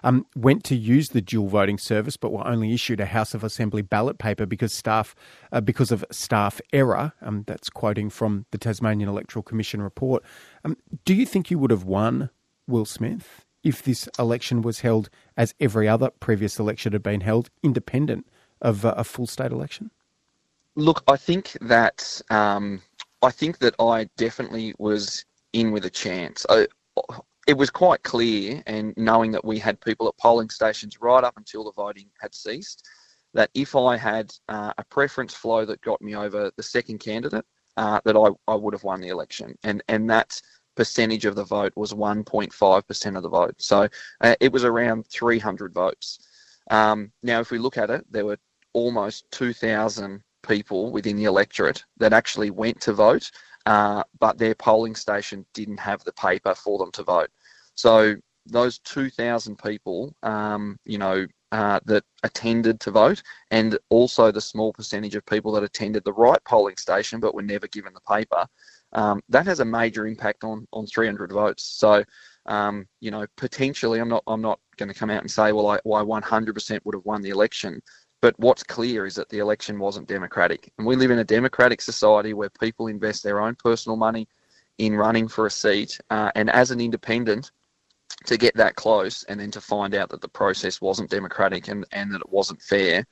went to use the dual voting service, but were only issued a House of Assembly ballot paper because of staff error. That's quoting from the Tasmanian Electoral Commission report. Do you think you would have won, Will Smith, if this election was held as every other previous election had been held, independent of a full state election? Look, I think that I definitely was in with a chance. It was quite clear, and knowing that we had people at polling stations right up until the voting had ceased, that if I had a preference flow that got me over the second candidate, that I would have won the election. And that percentage of the vote was 1.5% of the vote. So it was around 300 votes. Now, if we look at it, there were almost 2,000 people within the electorate that actually went to vote, but their polling station didn't have the paper for them to vote. So those 2,000 people, that attended to vote, and also the small percentage of people that attended the right polling station but were never given the paper, that has a major impact on 300 votes. So, potentially, I'm not going to come out and say, well, I 100% would have won the election. But what's clear is that the election wasn't democratic. And we live in a democratic society where people invest their own personal money in running for a seat. And as an independent, to get that close and then to find out that the process wasn't democratic and that it wasn't fair,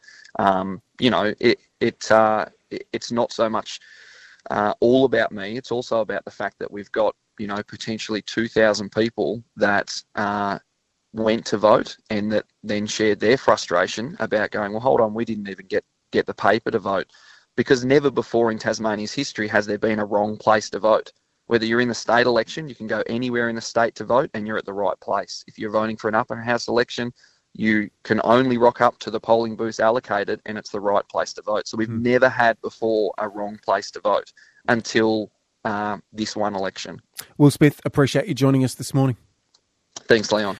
it's not so much all about me. It's also about the fact that we've got, potentially 2,000 people that went to vote and that then shared their frustration about going, well, hold on, we didn't even get the paper to vote. Because never before in Tasmania's history has there been a wrong place to vote. Whether you're in the state election, you can go anywhere in the state to vote and you're at the right place. If you're voting for an upper house election, you can only rock up to the polling booth allocated and it's the right place to vote. So we've never had before a wrong place to vote until this one election. Will Smith, appreciate you joining us this morning. Thanks, Leon.